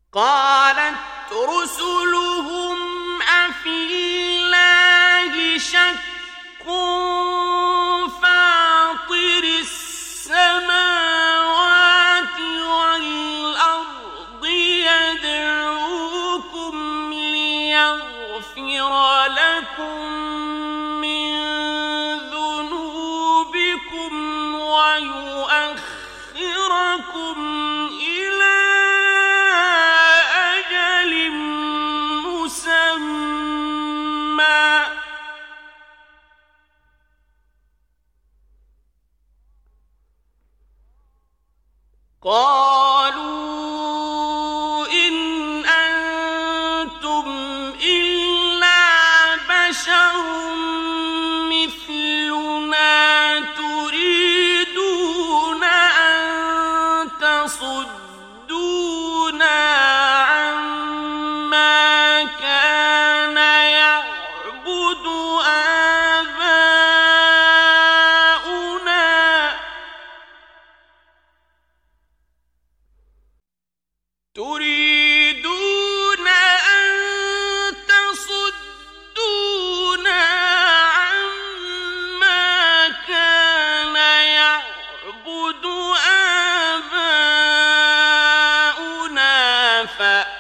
قالت رسلهم أفي الله شك فاطر السماوات والأرض يدعوكم ليغفر لكم من ذنوبكم ويؤخركم إلى أجل مسمى قالوا إن أنتم إلا بشر مثلنا تريدون أن تصدونا عما كان يعبد آباؤنا تريدون أن تصدونا عما كان يعبد آباؤنا